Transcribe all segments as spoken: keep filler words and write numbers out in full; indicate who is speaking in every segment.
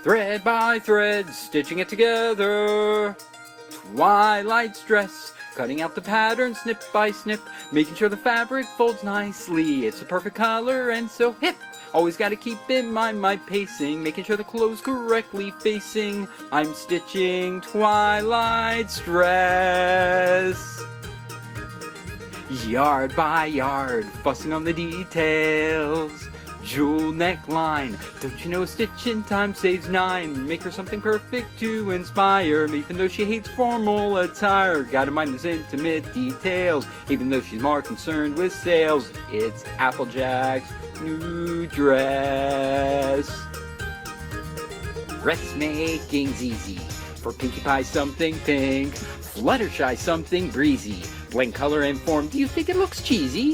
Speaker 1: Thread by thread, stitching it together. Twilight's dress, cutting out the pattern snip by snip, making sure the fabric folds nicely. It's the perfect color and so hip. Always gotta keep in mind my pacing, making sure the clothes correctly facing. I'm stitching Twilight's dress. Yard by yard, fussing on the details. Jewel neckline, don't you know a stitch in time saves nine? Make her something perfect to inspire me, even though she hates formal attire. Gotta mind those intimate details, even though she's more concerned with sales. It's Applejack's new dress. Dressmaking's easy, for Pinkie Pie something pink, Fluttershy something breezy. Blend color and form, do you think it looks cheesy?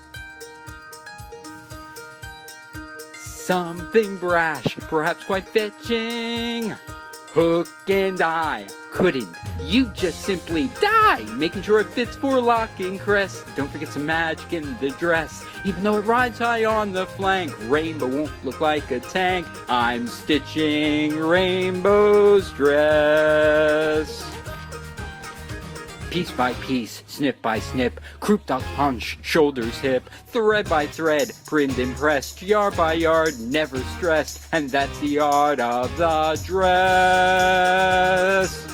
Speaker 1: Something brash, perhaps quite fetching. Hook and eye, couldn't you just simply die? Making sure it fits for locking crest. Don't forget some magic in the dress. Even though it rides high on the flank, Rainbow won't look like a tank. I'm stitching Rainbow's dress. Piece by piece, snip by snip, croup dot hunch, shoulders hip, thread by thread, primed and pressed, yard by yard, never stressed, and that's the art of the dress.